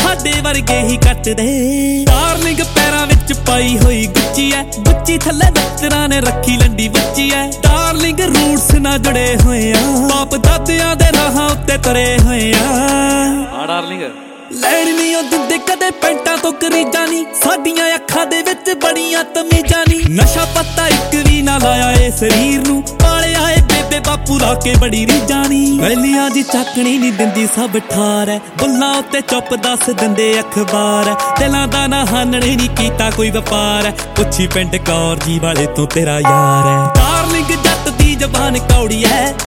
ਸਾਡੇ ਵਰਗੇ ਹੀ ਕੱਟਦੇ। ਡਾਰਲਿੰਗ ਪੈਰਾਂ ਵਿੱਚ ਪਾਈ ਹੋਈ ਗੁੱਚੀ ਐ, ਗੁੱਚੀ ਥੱਲੇ ਨੱਚਰਾਂ ਨੇ ਰੱਖੀ ਲੰਡੀ ਬੱਚੀ ਐ। ਡਾਰਲਿੰਗ ਰੂਟਸ ਨਾਲ ਜੁੜੇ ਹੋਏ ਆ, ਬਾਪ ਦਾਦਿਆਂ ਦੇ ਰਾਹਾਂ ਉੱਤੇ ਤੁਰੇ ਹੋਏ ਆ। ਹਾਂ ਡਾਰਲਿੰਗ ਲੈਣ ਨੀ ਉਹ ਦਿੰਦੇ ਕਦੇ ਪੈਂਟਾਂ ਤੋਂ ਕਰੀਜਾਂ ਨੀ, ਸਾਡੀਆਂ ਅੱਖਾਂ ਦੇ ਵਿੱਚ ਬੜੀਆਂ ਤਮੀਜ਼ਾਂ ਨੀ। ਨਸ਼ਾ ਪੱਤਾ ਇੱਕ ਵੀ ਨਾ ਲਾਇਆ ਏ ਸਰੀਰ ਨੂੰ, ਪਾਲਿਆ ਏ ਬੇਬੇ ਬਾਪੂ ਲਾ ਕੇ ਬੜੀ ਰੀਝਾਂ ਨੀ। ਵੈਲੀਆਂ ਦੀ ਚਾਕਣੀ ਨੀ ਦਿੰਦੀ ਸਭ ਠਾਰ ਐ, ਬੁੱਲਾਂ ਉੱਤੇ ਚੁੱਪ ਦੱਸ ਦਿੰਦੇ ਅਖਬਾਰ ਐ। ਦਿਲਾਂ ਦਾ ਨਾ ਹਾਨਣੇ ਨੀ ਕੀਤਾ ਕੋਈ ਵਪਾਰ ਐ, ਪੁੱਛੀ ਪਿੰਡ ਕੌਰ ਜੀ ਵਾਲੇ ਤੋਂ ਤੇਰਾ ਯਾਰ ਐ। ਡਾਰਲਿੰਗ ਜੱਟ ਦੀ ਜ਼ਬਾਨ ਕੌੜੀ ਐ,